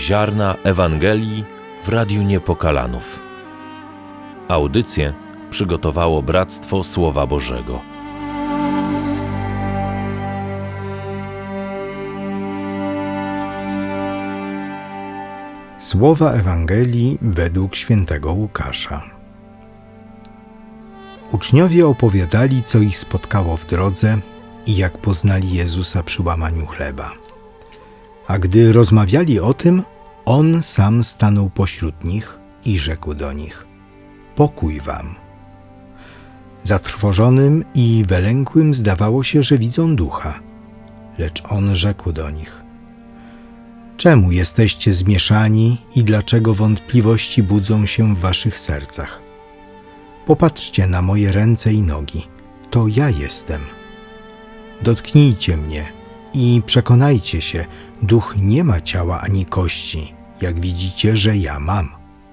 Ziarna Ewangelii w Radiu Niepokalanów. Audycję przygotowało Bractwo Słowa Bożego. Słowa Ewangelii według świętego Łukasza. Uczniowie opowiadali, co ich spotkało w drodze i jak poznali Jezusa przy łamaniu chleba. A gdy rozmawiali o tym, On sam stanął pośród nich i rzekł do nich: Pokój wam. Zatrwożonym i wylękłym zdawało się, że widzą ducha. Lecz On rzekł do nich: Czemu jesteście zmieszani i dlaczego wątpliwości budzą się w waszych sercach? Popatrzcie na moje ręce i nogi, to ja jestem. Dotknijcie mnie i przekonajcie się, duch nie ma ciała ani kości, jak widzicie, że ja mam.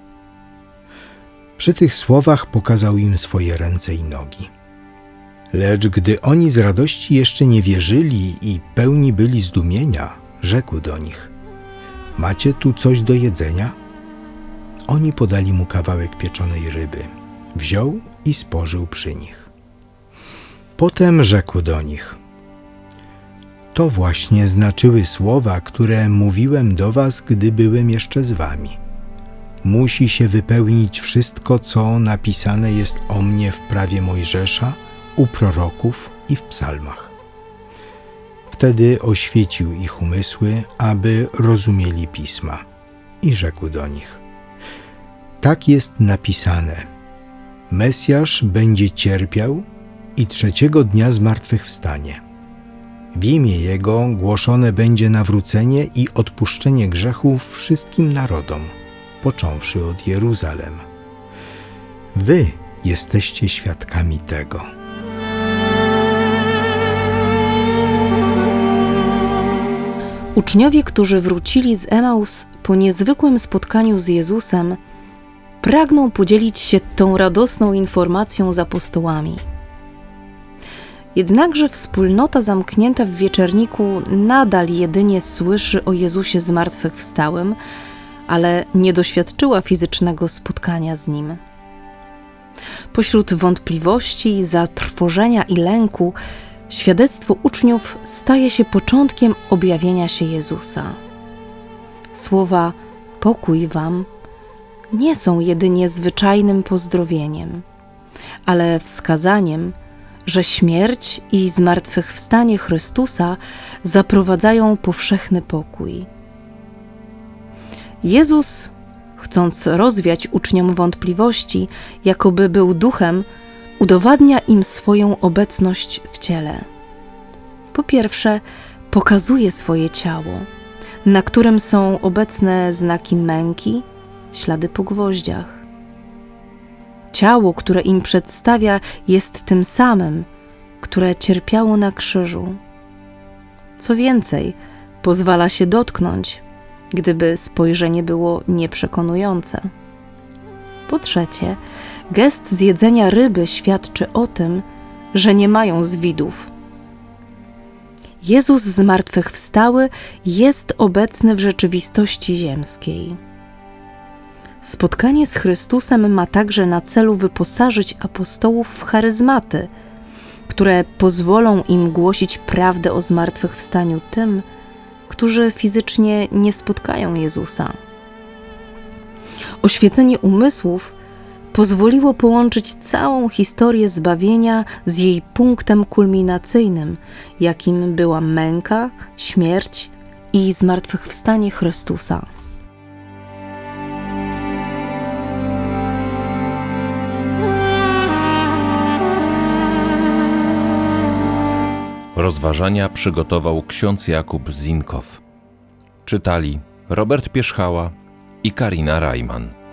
Przy tych słowach pokazał im swoje ręce i nogi. Lecz gdy oni z radości jeszcze nie wierzyli i pełni byli zdumienia, rzekł do nich: Macie tu coś do jedzenia? Oni podali mu kawałek pieczonej ryby. Wziął i spożył przy nich. Potem rzekł do nich: To właśnie znaczyły słowa, które mówiłem do was, gdy byłem jeszcze z wami. Musi się wypełnić wszystko, co napisane jest o mnie w prawie Mojżesza, u proroków i w psalmach. Wtedy oświecił ich umysły, aby rozumieli pisma, i rzekł do nich: Tak jest napisane: Mesjasz będzie cierpiał i 3. dnia zmartwychwstanie. W imię Jego głoszone będzie nawrócenie i odpuszczenie grzechów wszystkim narodom, począwszy od Jeruzalem. Wy jesteście świadkami tego. Uczniowie, którzy wrócili z Emaus po niezwykłym spotkaniu z Jezusem, pragną podzielić się tą radosną informacją z apostołami. Jednakże wspólnota zamknięta w wieczerniku nadal jedynie słyszy o Jezusie zmartwychwstałym, ale nie doświadczyła fizycznego spotkania z Nim. Pośród wątpliwości, zatrwożenia i lęku świadectwo uczniów staje się początkiem objawienia się Jezusa. Słowa „pokój wam” nie są jedynie zwyczajnym pozdrowieniem, ale wskazaniem, że śmierć i zmartwychwstanie Chrystusa zaprowadzają powszechny pokój. Jezus, chcąc rozwiać uczniom wątpliwości, jakoby był duchem, udowadnia im swoją obecność w ciele. Po pierwsze, pokazuje swoje ciało, na którym są obecne znaki męki, ślady po gwoździach. Ciało, które im przedstawia, jest tym samym, które cierpiało na krzyżu. Co więcej, pozwala się dotknąć, gdyby spojrzenie było nieprzekonujące. Po trzecie, gest zjedzenia ryby świadczy o tym, że nie mają zwidów. Jezus zmartwychwstały jest obecny w rzeczywistości ziemskiej. Spotkanie z Chrystusem ma także na celu wyposażyć apostołów w charyzmaty, które pozwolą im głosić prawdę o zmartwychwstaniu tym, którzy fizycznie nie spotkają Jezusa. Oświecenie umysłów pozwoliło połączyć całą historię zbawienia z jej punktem kulminacyjnym, jakim była męka, śmierć i zmartwychwstanie Chrystusa. Rozważania przygotował ksiądz Jakub Zinkow. Czytali Robert Pierzchała i Karina Rajman.